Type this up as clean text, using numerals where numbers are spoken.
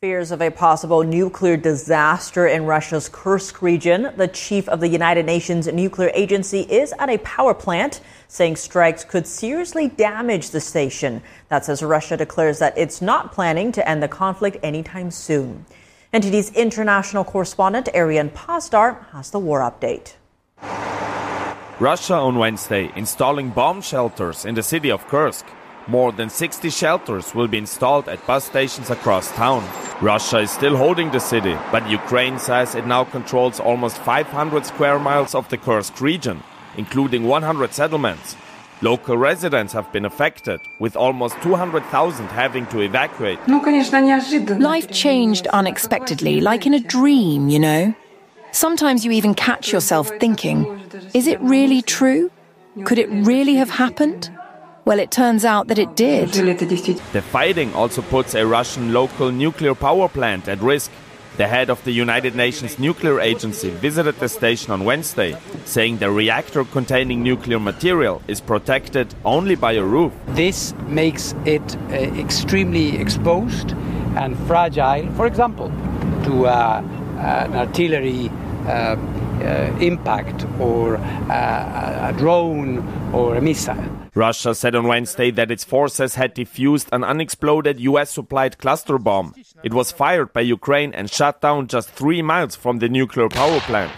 Fears of a possible nuclear disaster in Russia's Kursk region. The chief of the United Nations Nuclear Agency is at a power plant, saying strikes could seriously damage the station. That's as Russia declares that it's not planning to end the conflict anytime soon. NTD's international correspondent Arian Pasdar has the war update. Russia on Wednesday installing bomb shelters in the city of Kursk. More than 60 shelters will be installed at bus stations across town. Russia is still holding the city, but Ukraine says it now controls almost 500 square miles of the Kursk region, including 100 settlements. Local residents have been affected, with almost 200,000 having to evacuate. Life changed unexpectedly, like in a dream, you know. Sometimes you even catch yourself thinking, is it really true? Could it really have happened? Well, it turns out that it did. The fighting also puts a Russian local nuclear power plant at risk. The head of the United Nations Nuclear Agency visited the station on Wednesday, saying the reactor containing nuclear material is protected only by a roof. This makes it extremely exposed and fragile, for example, to an artillery impact or a drone or a missile. Russia said on Wednesday that its forces had defused an unexploded US-supplied cluster bomb. It was fired by Ukraine and shot down just 3 miles from the nuclear power plant.